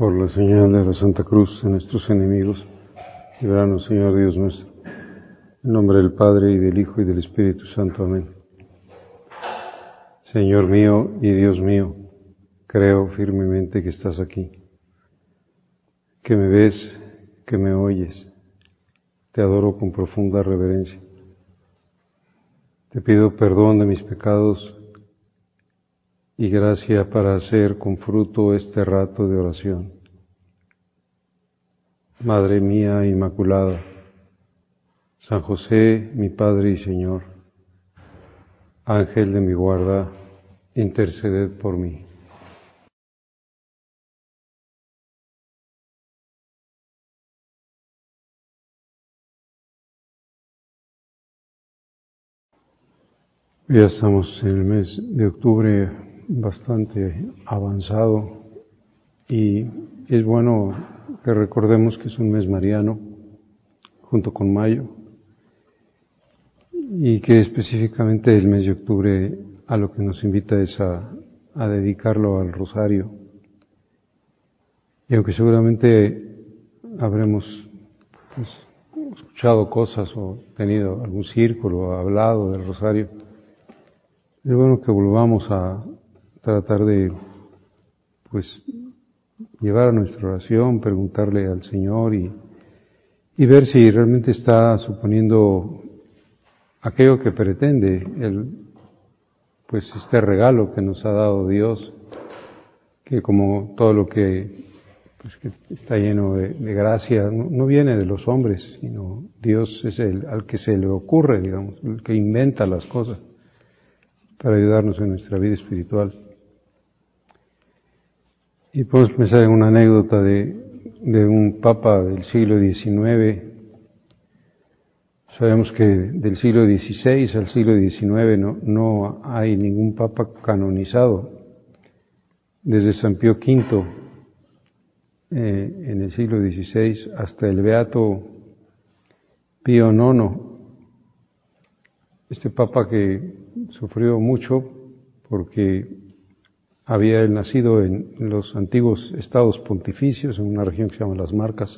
Por la señal de la Santa Cruz de nuestros enemigos, líbranos, Señor Dios nuestro. En nombre del Padre, y del Hijo, y del Espíritu Santo. Amén. Señor mío y Dios mío, creo firmemente que estás aquí, que me ves, que me oyes. Te adoro con profunda reverencia. Te pido perdón de mis pecados y gracia para hacer con fruto este rato de oración. Madre mía Inmaculada, San José, mi Padre y Señor, Ángel de mi guarda, interceded por mí. Ya estamos en el mes de octubre bastante avanzado y es bueno que recordemos que es un mes mariano junto con mayo y que específicamente el mes de octubre a lo que nos invita es a dedicarlo al rosario. Y aunque seguramente habremos escuchado cosas o tenido algún círculo o hablado del rosario, es bueno que volvamos a tratar de llevar a nuestra oración, preguntarle al Señor y ver si realmente está suponiendo aquello que pretende este regalo que nos ha dado Dios, que como todo lo que está lleno de gracia, no viene de los hombres, sino Dios es al que se le ocurre, digamos, el que inventa las cosas para ayudarnos en nuestra vida espiritual. Y podemos pensar en una anécdota de un papa del siglo XIX. Sabemos que del siglo XVI al siglo XIX no hay ningún papa canonizado. Desde San Pío V en el siglo XVI hasta el beato Pío IX, este papa que sufrió mucho porque había él nacido en los antiguos estados pontificios, en una región que se llama Las Marcas,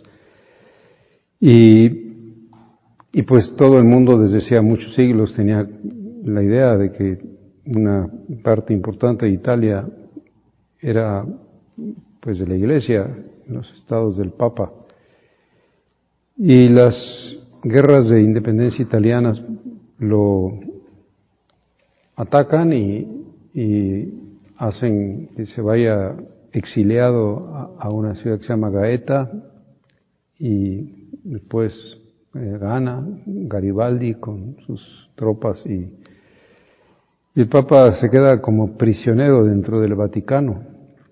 y pues todo el mundo desde hacía muchos siglos tenía la idea de que una parte importante de Italia era pues de la Iglesia, los estados del Papa. Y las guerras de independencia italianas lo atacan y hacen que se vaya exiliado a una ciudad que se llama Gaeta, y después gana Garibaldi con sus tropas y el Papa se queda como prisionero dentro del Vaticano.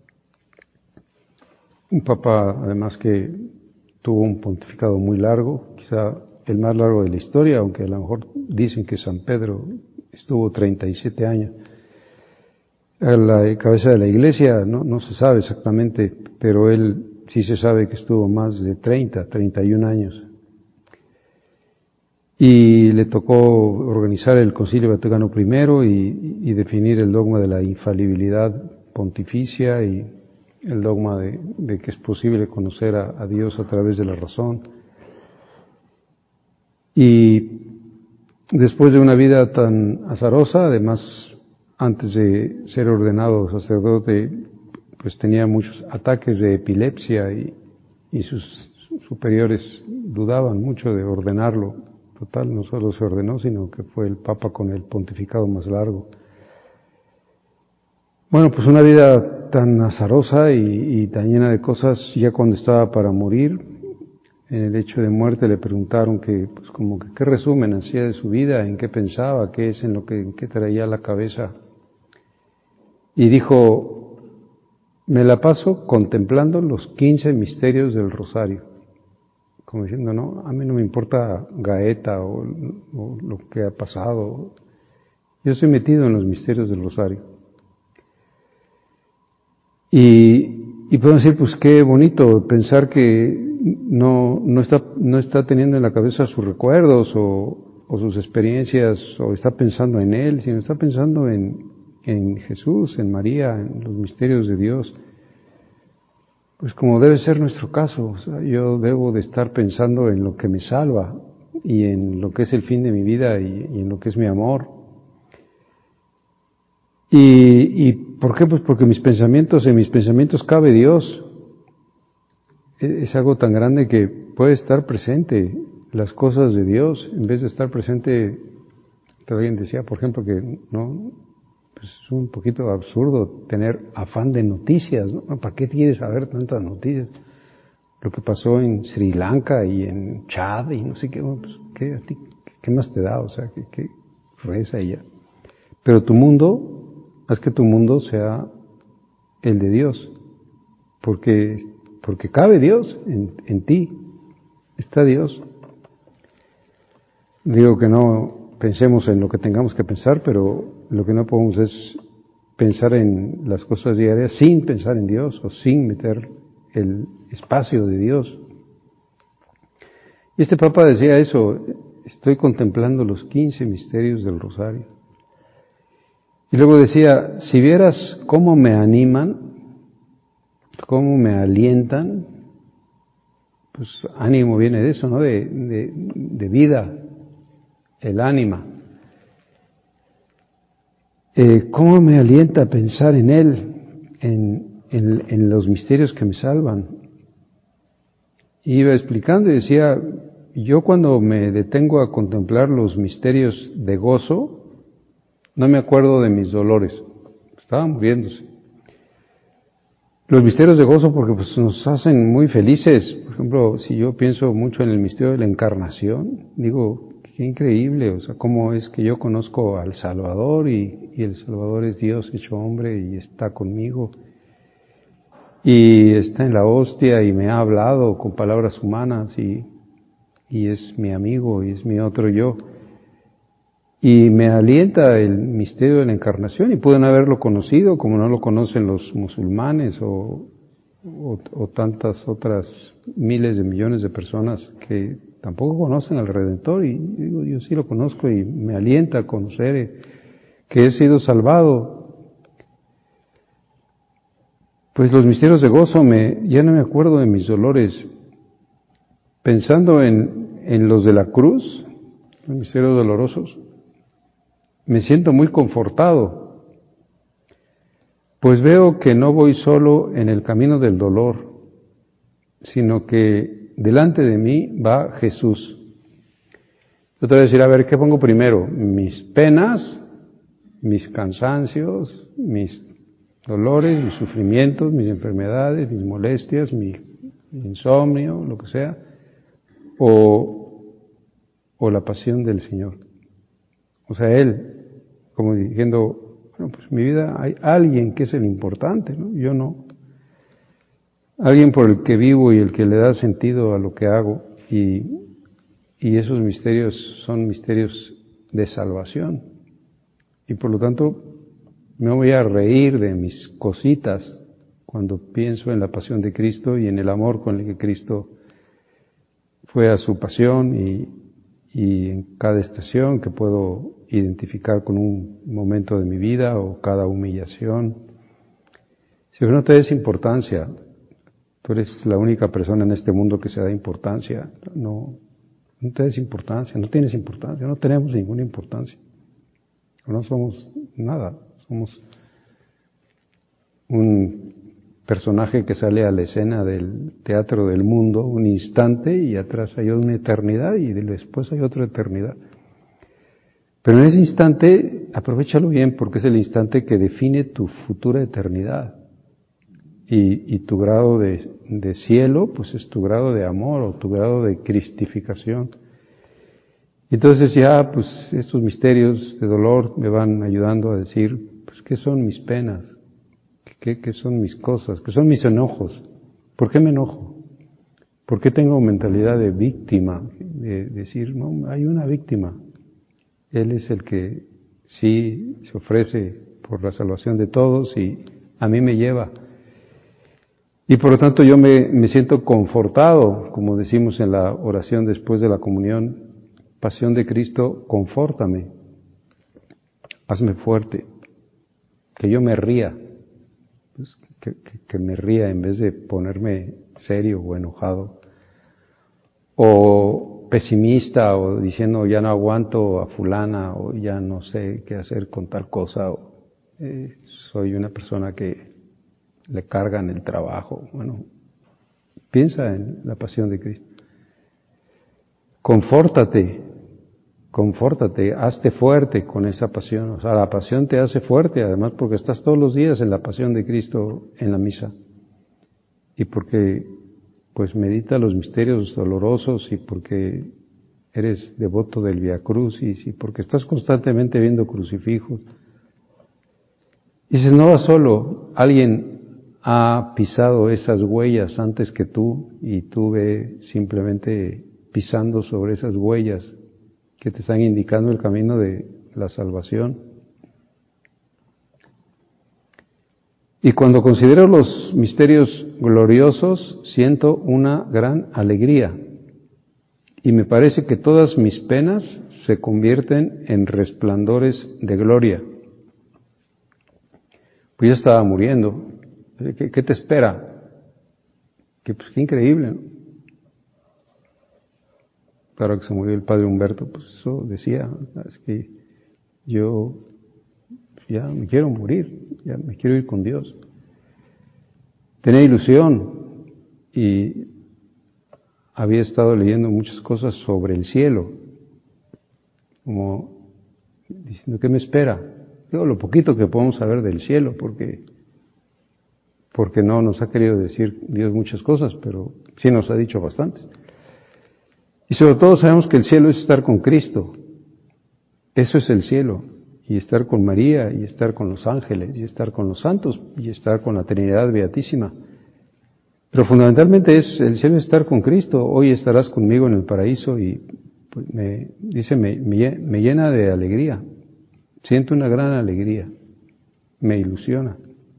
Un Papa además que tuvo un pontificado muy largo, quizá el más largo de la historia, aunque a lo mejor dicen que San Pedro estuvo 37 años. A la cabeza de la Iglesia no se sabe exactamente, pero él sí se sabe que estuvo más de 31 años. Y le tocó organizar el Concilio Vaticano I y definir el dogma de la infalibilidad pontificia y el dogma de que es posible conocer a Dios a través de la razón. Y después de una vida tan azarosa, además, antes de ser ordenado sacerdote, pues tenía muchos ataques de epilepsia y sus superiores dudaban mucho de ordenarlo. Total, no solo se ordenó, sino que fue el Papa con el pontificado más largo. Bueno, pues una vida tan azarosa y tan llena de cosas, ya cuando estaba para morir, en el hecho de muerte le preguntaron qué resumen hacía de su vida, en qué pensaba, qué es en qué traía la cabeza. Y dijo, me la paso contemplando los 15 misterios del Rosario. Como diciendo, no, a mí no me importa Gaeta o lo que ha pasado. Yo estoy metido en los misterios del Rosario. Y puedo decir, pues qué bonito pensar que no está teniendo en la cabeza sus recuerdos o sus experiencias, o está pensando en Él, sino está pensando en Jesús, en María, en los misterios de Dios. pues como debe ser nuestro caso. O sea, yo debo de estar pensando en lo que me salva y en lo que es el fin de mi vida y en lo que es mi amor. ¿Y por qué? Pues porque en mis pensamientos cabe Dios. Es algo tan grande que puede estar presente las cosas de Dios en vez de estar presente. Alguien decía, por ejemplo, que no, pues es un poquito absurdo tener afán de noticias, ¿no? ¿Para qué quieres saber tantas noticias? Lo que pasó en Sri Lanka y en Chad y no sé qué, pues, ¿qué, a ti, qué más te da? O sea, que reza y ya. Pero tu mundo, haz que tu mundo sea el de Dios, porque cabe Dios en ti, está Dios. Digo que no pensemos en lo que tengamos que pensar, pero lo que no podemos es pensar en las cosas diarias sin pensar en Dios o sin meter el espacio de Dios. Y este Papa decía eso, estoy contemplando los 15 misterios del Rosario. Y luego decía, si vieras cómo me animan, cómo me alientan, pues ánimo viene de eso, ¿no? De vida, el ánima. ¿Cómo me alienta a pensar en Él, en los misterios que me salvan? Iba explicando y decía, yo cuando me detengo a contemplar los misterios de gozo, no me acuerdo de mis dolores, estaban muriéndose. Los misterios de gozo porque pues nos hacen muy felices. Por ejemplo, si yo pienso mucho en el misterio de la encarnación, digo, qué increíble, o sea, cómo es que yo conozco al Salvador y el Salvador es Dios hecho hombre y está conmigo y está en la hostia y me ha hablado con palabras humanas y es mi amigo y es mi otro yo. Y me alienta el misterio de la encarnación y pueden haberlo conocido como no lo conocen los musulmanes o tantas otras miles de millones de personas que tampoco conocen al Redentor y digo, yo sí lo conozco y me alienta a conocer que he sido salvado. Pues los misterios de gozo ya no me acuerdo de mis dolores. Pensando en los de la cruz, los misterios dolorosos, me siento muy confortado, pues veo que no voy solo en el camino del dolor, sino que delante de mí va Jesús. Yo te voy a decir, a ver, ¿qué pongo primero? ¿Mis penas, mis cansancios, mis dolores, mis sufrimientos, mis enfermedades, mis molestias, mi insomnio, lo que sea? ¿O la pasión del Señor? O sea, Él, como diciendo, bueno, pues en mi vida hay alguien que es el importante, ¿no? Yo no. Alguien por el que vivo y el que le da sentido a lo que hago. Y esos misterios son misterios de salvación. Y por lo tanto, me voy a reír de mis cositas cuando pienso en la pasión de Cristo y en el amor con el que Cristo fue a su pasión y en cada estación que puedo identificar con un momento de mi vida o cada humillación. Si no te des importancia, tú eres la única persona en este mundo que se da importancia, no te des importancia, no tienes importancia, no tenemos ninguna importancia, no somos nada, somos un personaje que sale a la escena del teatro del mundo un instante y atrás hay una eternidad y después hay otra eternidad. Pero en ese instante, aprovéchalo bien porque es el instante que define tu futura eternidad. Y tu grado de cielo, pues es tu grado de amor o tu grado de cristificación. Entonces ya, pues estos misterios de dolor me van ayudando a decir, pues ¿qué son mis penas? ¿Qué son mis cosas? ¿Qué son mis enojos? ¿Por qué me enojo? ¿Por qué tengo mentalidad de víctima? De decir, no, hay una víctima. Él es el que sí se ofrece por la salvación de todos y a mí me lleva. Y por lo tanto yo me siento confortado, como decimos en la oración después de la comunión, pasión de Cristo, confórtame, hazme fuerte, que yo me ría. pues, que me ría en vez de ponerme serio o enojado, o pesimista, o diciendo ya no aguanto a fulana, o ya no sé qué hacer con tal cosa, o soy una persona que le cargan el trabajo. Bueno, piensa en la pasión de Cristo. Confórtate, hazte fuerte con esa pasión. O sea, la pasión te hace fuerte, además porque estás todos los días en la pasión de Cristo en la misa. Y porque, pues, medita los misterios dolorosos, y porque eres devoto del Vía Crucis, y porque estás constantemente viendo crucifijos. Y dices, no vas solo, alguien ha pisado esas huellas antes que tú, y tú ve simplemente pisando sobre esas huellas que te están indicando el camino de la salvación. Y cuando considero los misterios gloriosos, siento una gran alegría. Y me parece que todas mis penas se convierten en resplandores de gloria. Pues yo estaba muriendo. ¿Qué te espera? Qué increíble, ¿no? Claro que se murió el padre Humberto, pues eso decía, es que yo ya me quiero morir, ya me quiero ir con Dios. Tenía ilusión y había estado leyendo muchas cosas sobre el cielo, como diciendo, ¿qué me espera? Digo, lo poquito que podemos saber del cielo, porque no nos ha querido decir Dios muchas cosas, pero sí nos ha dicho bastantes. Y sobre todo sabemos que el cielo es estar con Cristo. Eso es el cielo. Y estar con María, y estar con los ángeles, y estar con los santos, y estar con la Trinidad Beatísima. Pero fundamentalmente el cielo es estar con Cristo. Hoy estarás conmigo en el paraíso, y pues me llena de alegría. Siento una gran alegría. Me ilusiona.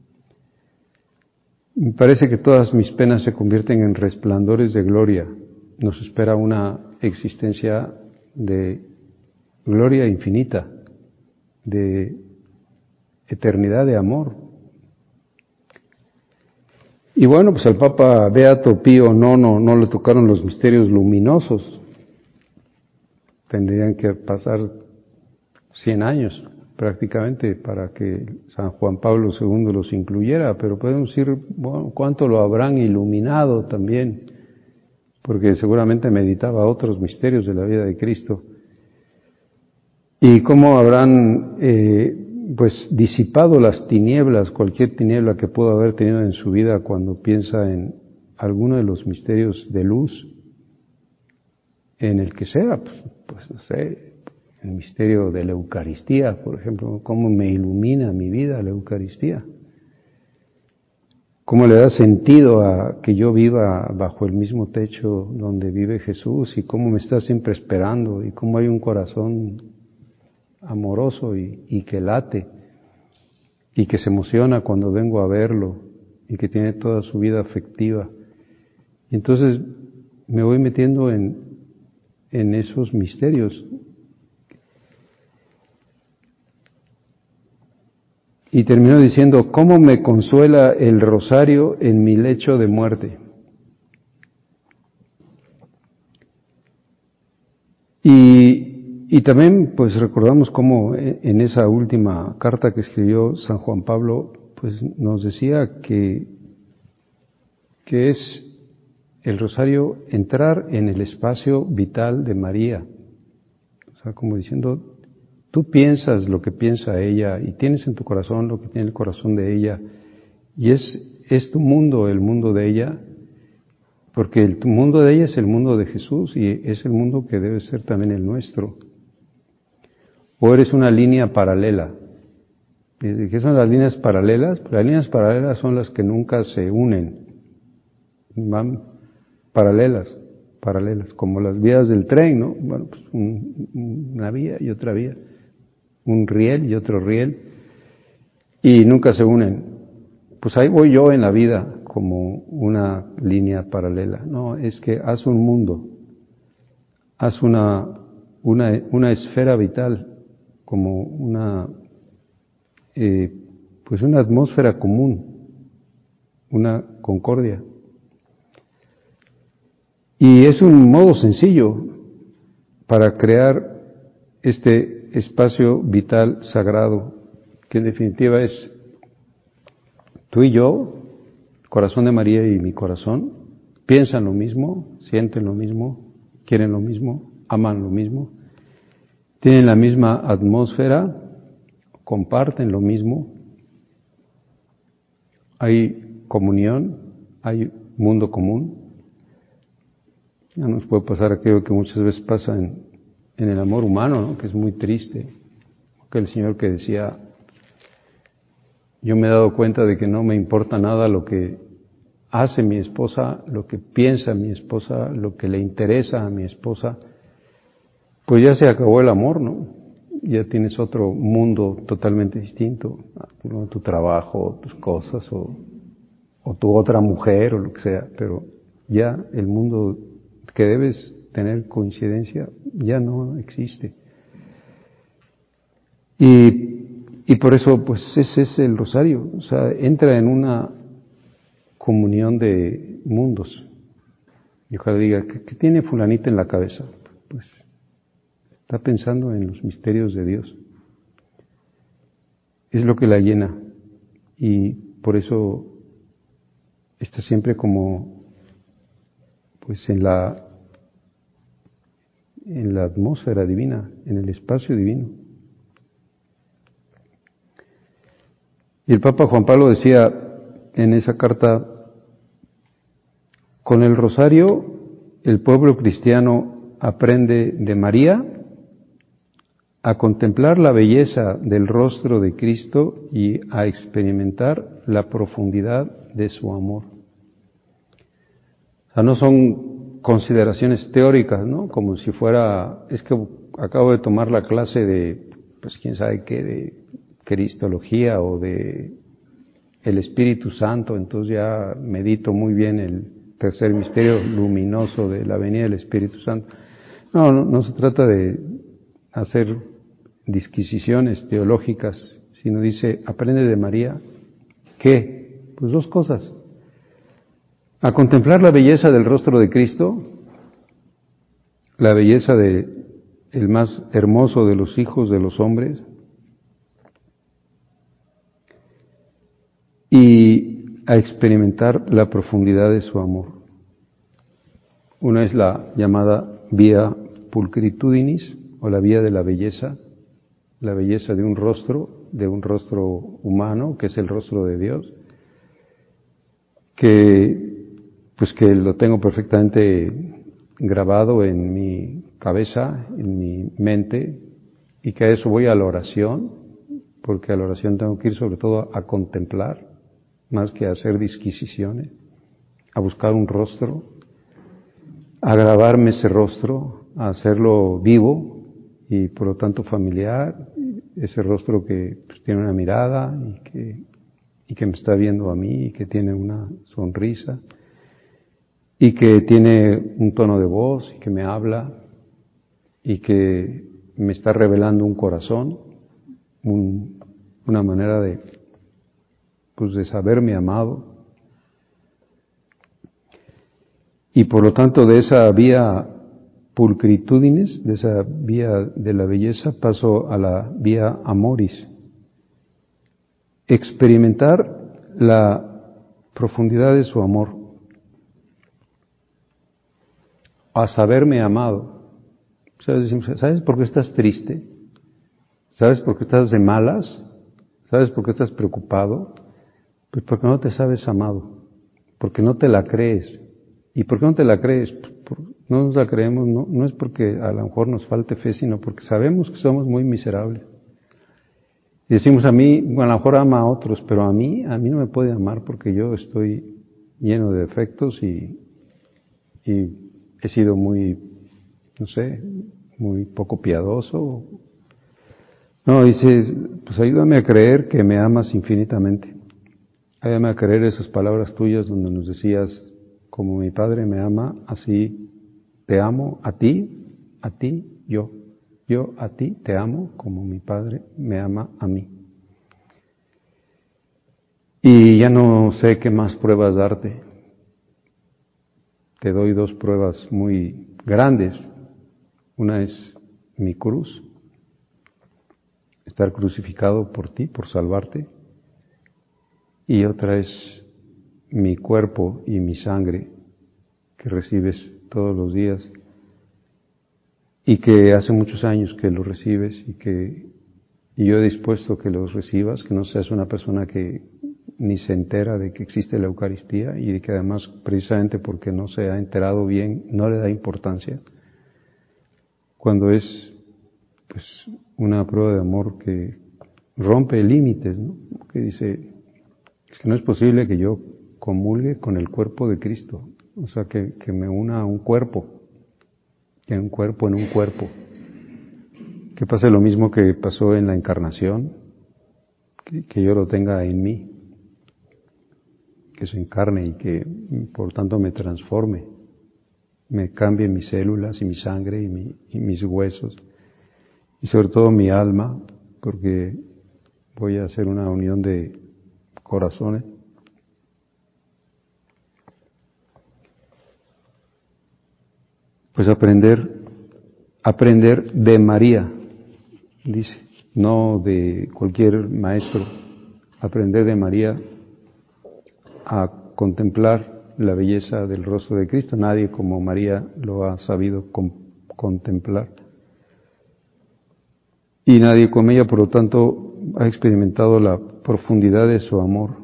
Me parece que todas mis penas se convierten en resplandores de gloria. Nos espera una existencia de gloria infinita, de eternidad de amor. Y bueno, pues al Papa Beato Pío IX no le tocaron los misterios luminosos. Tendrían que pasar 100 años prácticamente para que San Juan Pablo II los incluyera, pero podemos decir, bueno, cuánto lo habrán iluminado también, porque seguramente meditaba otros misterios de la vida de Cristo. Y cómo habrán pues disipado las tinieblas, cualquier tiniebla que pueda haber tenido en su vida cuando piensa en alguno de los misterios de luz, en el que sea, pues no sé, el misterio de la Eucaristía, por ejemplo, cómo me ilumina mi vida la Eucaristía. Cómo le da sentido a que yo viva bajo el mismo techo donde vive Jesús, y cómo me está siempre esperando, y cómo hay un corazón amoroso y que late, y que se emociona cuando vengo a verlo, y que tiene toda su vida afectiva. Y entonces me voy metiendo en esos misterios. Y terminó diciendo, ¿cómo me consuela el rosario en mi lecho de muerte? Y también pues recordamos cómo en esa última carta que escribió San Juan Pablo, pues nos decía que es el rosario entrar en el espacio vital de María. O sea, como diciendo, tú piensas lo que piensa ella, y tienes en tu corazón lo que tiene el corazón de ella, y es tu mundo, el mundo de ella, porque el mundo de ella es el mundo de Jesús, y es el mundo que debe ser también el nuestro. O eres una línea paralela. ¿Qué son las líneas paralelas? Pues las líneas paralelas son las que nunca se unen, van paralelas, como las vías del tren, ¿no? Bueno, pues una vía y otra vía, un riel y otro riel, y nunca se unen. Pues ahí voy yo en la vida como una línea paralela. No, es que haz un mundo, haz una esfera vital, como pues una atmósfera común, una concordia. Y es un modo sencillo para crear este espacio vital sagrado, que en definitiva es tú y yo, el corazón de María y mi corazón, piensan lo mismo, sienten lo mismo, quieren lo mismo, aman lo mismo, tienen la misma atmósfera, comparten lo mismo, hay comunión, hay mundo común. Ya nos puede pasar aquello que muchas veces pasa en el amor humano, ¿no? Que es muy triste. Aquel señor que decía, yo me he dado cuenta de que no me importa nada lo que hace mi esposa, lo que piensa mi esposa, lo que le interesa a mi esposa, pues ya se acabó el amor, ¿no? Ya tienes otro mundo totalmente distinto, ¿no? Tu trabajo, tus cosas, o tu otra mujer, o lo que sea, pero ya el mundo que debes tener coincidencia ya no existe. Y por eso, pues ese es el rosario, o sea, entra en una comunión de mundos. Y ojalá diga, ¿qué tiene fulanita en la cabeza? Pues está pensando en los misterios de Dios. Es lo que la llena. Y por eso está siempre como, pues en la atmósfera divina, en el espacio divino. Y el Papa Juan Pablo decía en esa carta, con el rosario el pueblo cristiano aprende de María a contemplar la belleza del rostro de Cristo y a experimentar la profundidad de su amor. O sea, no son consideraciones teóricas, ¿no? Como si fuera, es que acabo de tomar la clase de, pues quién sabe qué, de cristología o de el Espíritu Santo, entonces ya medito muy bien el tercer misterio luminoso de la venida del Espíritu Santo. No se trata de hacer disquisiciones teológicas, sino dice, aprende de María, ¿qué? Pues dos cosas. A contemplar la belleza del rostro de Cristo, la belleza de el más hermoso de los hijos de los hombres, y a experimentar la profundidad de su amor. Una es la llamada vía pulchritudinis, o la vía de la belleza de un rostro humano, que es el rostro de Dios, que lo tengo perfectamente grabado en mi cabeza, en mi mente, y que a eso voy a la oración, porque a la oración tengo que ir sobre todo a contemplar, más que a hacer disquisiciones, a buscar un rostro, a grabarme ese rostro, a hacerlo vivo y por lo tanto familiar, ese rostro que tiene una mirada y que me está viendo a mí y que tiene una sonrisa y que tiene un tono de voz y que me habla y que me está revelando un corazón, una manera de saberme amado. Y por lo tanto de esa vía pulchritudinis, de esa vía de la belleza, paso a la vía amoris. Experimentar la profundidad de su amor, a saberme amado. ¿Sabes por qué estás triste? ¿Sabes por qué estás de malas? ¿Sabes por qué estás preocupado? Pues porque no te sabes amado, porque no te la crees. ¿Y por qué no te la crees? No nos la creemos, no es porque a lo mejor nos falte fe, sino porque sabemos que somos muy miserables. Y decimos a mí, a lo mejor ama a otros, pero a mí no me puede amar porque yo estoy lleno de defectos y he sido muy, muy poco piadoso. No, dices, pues ayúdame a creer que me amas infinitamente. Ayúdame a creer esas palabras tuyas donde nos decías, como mi Padre me ama, así te amo a ti, yo. Yo a ti te amo como mi Padre me ama a mí. Y ya no sé qué más pruebas darte. Te doy dos pruebas muy grandes. Una es mi cruz, estar crucificado por ti, por salvarte. Y otra es mi cuerpo y mi sangre que recibes todos los días y que hace muchos años que los recibes y yo he dispuesto que los recibas, que no seas una persona que ni se entera de que existe la Eucaristía y de que además precisamente porque no se ha enterado bien no le da importancia, cuando es pues una prueba de amor que rompe límites, ¿no? Que dice, es que no es posible que yo comulgue con el cuerpo de Cristo, o sea que me una a un cuerpo, en un cuerpo en un cuerpo, que pase lo mismo que pasó en la encarnación, que yo lo tenga en mí, que se encarne y que por tanto me transforme, me cambie mis células y mi sangre y mis huesos y sobre todo mi alma, porque voy a hacer una unión de corazones. Pues aprender de María, dice, no de cualquier maestro, aprender de María a contemplar la belleza del rostro de Cristo. Nadie como María lo ha sabido contemplar. Y nadie como ella, por lo tanto, ha experimentado la profundidad de su amor.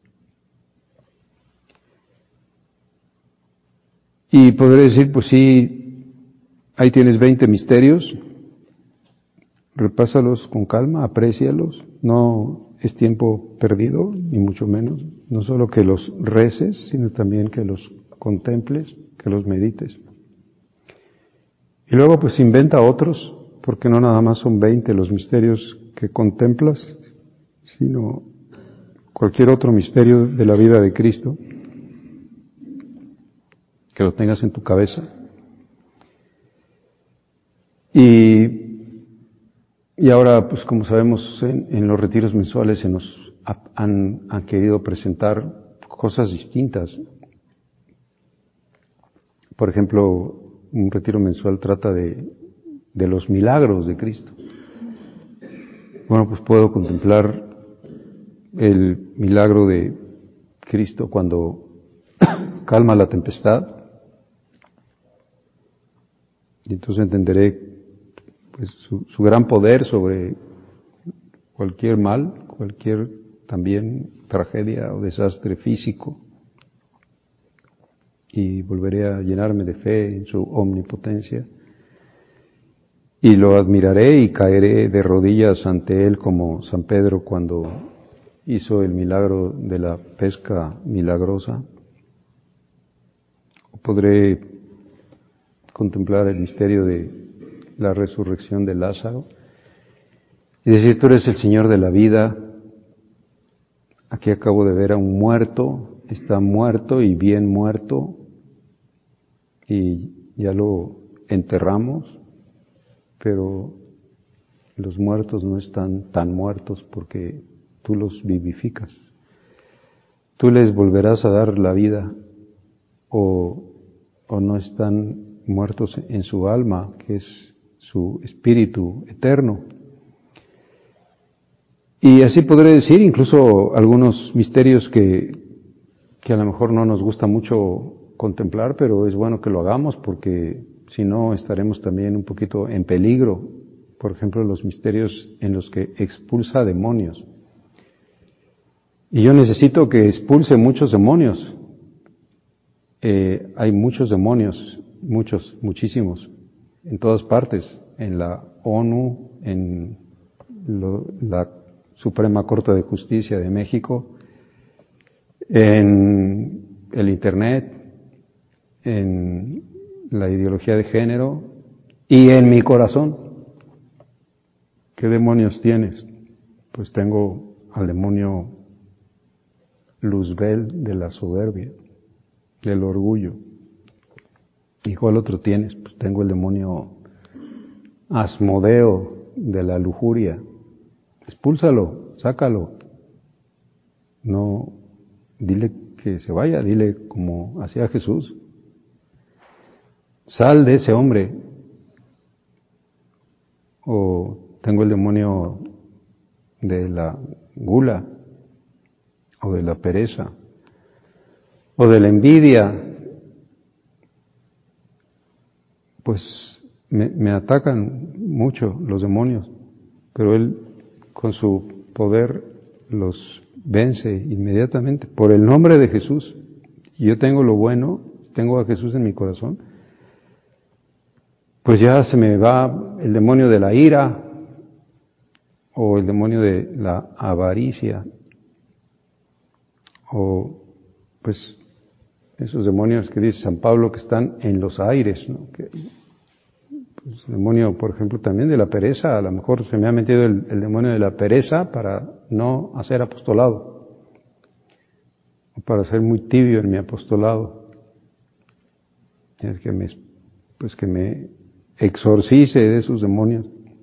Y podré decir, pues sí, ahí tienes 20 misterios, repásalos con calma, aprécialos, no es tiempo perdido, ni mucho menos, no solo que los reces, sino también que los contemples, que los medites. Y luego pues inventa otros, porque no nada más son 20 los misterios que contemplas, sino cualquier otro misterio de la vida de Cristo, que lo tengas en tu cabeza. Y ahora, pues como sabemos, en los retiros mensuales se nos han querido presentar cosas distintas. Por ejemplo, un retiro mensual trata de los milagros de Cristo. Bueno, pues puedo contemplar el milagro de Cristo cuando calma la tempestad, y entonces entenderé pues su gran poder sobre cualquier mal, cualquier también tragedia o desastre físico, y volveré a llenarme de fe en su omnipotencia y lo admiraré y caeré de rodillas ante él como San Pedro cuando hizo el milagro de la pesca milagrosa. Podré contemplar el misterio de la resurrección de Lázaro y decir, tú eres el Señor de la vida. Aquí acabo de ver a un muerto, está muerto y bien muerto, y ya lo enterramos, pero los muertos no están tan muertos porque tú los vivificas. Tú les volverás a dar la vida, o no están muertos en su alma, que es su espíritu eterno. Y así podré decir incluso algunos misterios que a lo mejor no nos gusta mucho contemplar, pero es bueno que lo hagamos porque si no estaremos también un poquito en peligro. Por ejemplo, los misterios en los que expulsa demonios. Y yo necesito que expulse muchos demonios. Hay muchos demonios, muchísimos, en todas partes, en la ONU, en la Suprema Corte de Justicia de México, en el Internet, en la ideología de género y en mi corazón. ¿Qué demonios tienes? Pues tengo al demonio Luzbel de la soberbia, del orgullo. ¿Y cuál otro tienes? Pues tengo el demonio Asmodeo de la lujuria. Expúlsalo, sácalo. No, dile que se vaya, dile como hacía Jesús. Sal de ese hombre. O tengo el demonio de la gula, o de la pereza, o de la envidia. Pues me atacan mucho los demonios, pero Él con su poder los vence inmediatamente por el nombre de Jesús. Y yo tengo lo bueno, tengo a Jesús en mi corazón, pues ya se me va el demonio de la ira o el demonio de la avaricia o pues esos demonios que dice San Pablo que están en los aires, ¿no? Que, pues, el demonio, por ejemplo, también de la pereza, a lo mejor se me ha metido el demonio de la pereza para no hacer apostolado, o para ser muy tibio en mi apostolado. Es que me exorcice de esos demonios.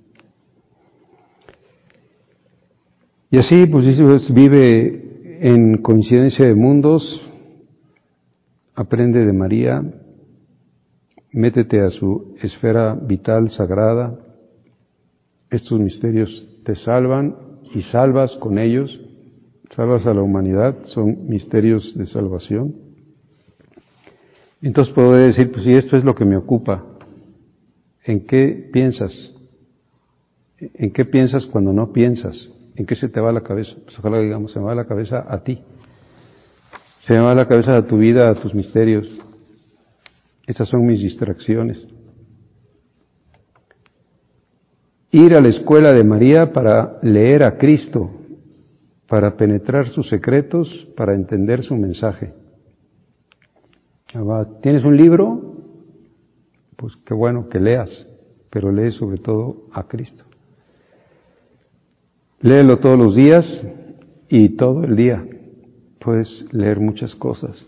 Y así, pues vive en coincidencia de mundos, aprende de María, métete a su esfera vital sagrada. Estos misterios te salvan y salvas con ellos, salvas a la humanidad, son misterios de salvación. Entonces puedo decir, pues si esto es lo que me ocupa, ¿en qué piensas? ¿En qué piensas cuando no piensas? ¿En qué se te va la cabeza? Pues ojalá digamos, se me va la cabeza a ti. Se me va la cabeza a tu vida, a tus misterios. Estas son mis distracciones. Ir a la escuela de María para leer a Cristo, para penetrar sus secretos, para entender su mensaje. ¿Tienes un libro? Pues qué bueno que leas, pero lee sobre todo a Cristo. Léelo todos los días y todo el día. Puedes leer muchas cosas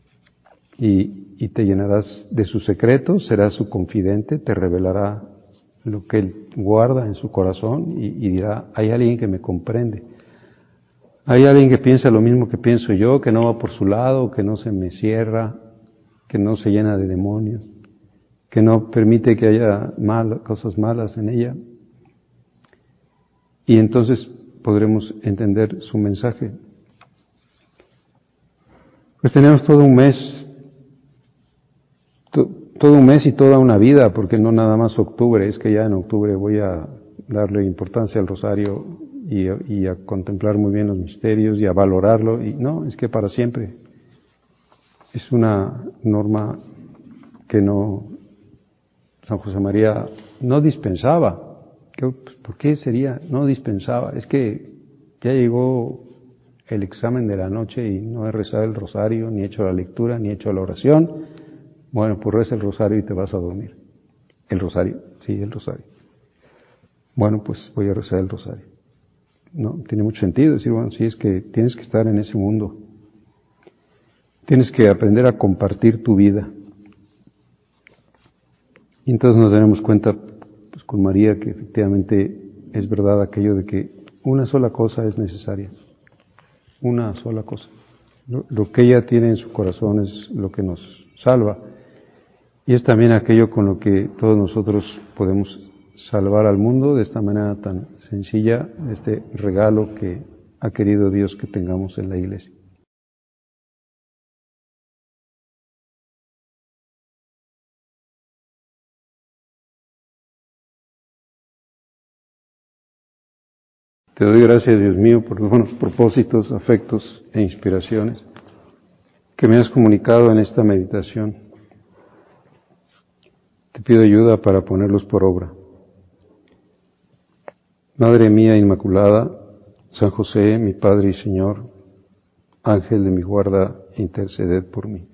y te llenarás de sus secretos, serás su confidente, te revelará lo que Él guarda en su corazón y dirá, hay alguien que me comprende. Hay alguien que piensa lo mismo que pienso yo, que no va por su lado, que no se me cierra, que no se llena de demonios, que no permite que haya cosas malas en ella. Y entonces podremos entender su mensaje. Pues tenemos todo un mes y toda una vida, porque no nada más octubre, es que ya en octubre voy a darle importancia al rosario y a contemplar muy bien los misterios y a valorarlo, y no, es que para siempre. Es una norma que San José María no dispensaba. ¿Por qué sería? No dispensaba. Es que ya llegó el examen de la noche y no he rezado el rosario, ni he hecho la lectura, ni he hecho la oración. Bueno, pues reza el rosario y te vas a dormir. ¿El rosario? Sí, el rosario. Bueno, pues voy a rezar el rosario. No, tiene mucho sentido decir, bueno, sí, es que tienes que estar en ese mundo. Tienes que aprender a compartir tu vida. Y entonces nos daremos cuenta, pues con María, que efectivamente es verdad aquello de que una sola cosa es necesaria. Una sola cosa. Lo que ella tiene en su corazón es lo que nos salva. Y es también aquello con lo que todos nosotros podemos salvar al mundo de esta manera tan sencilla, este regalo que ha querido Dios que tengamos en la Iglesia. Te doy gracias, Dios mío, por los buenos propósitos, afectos e inspiraciones que me has comunicado en esta meditación. Te pido ayuda para ponerlos por obra. Madre mía Inmaculada, San José, mi Padre y Señor, Ángel de mi guarda, interceded por mí.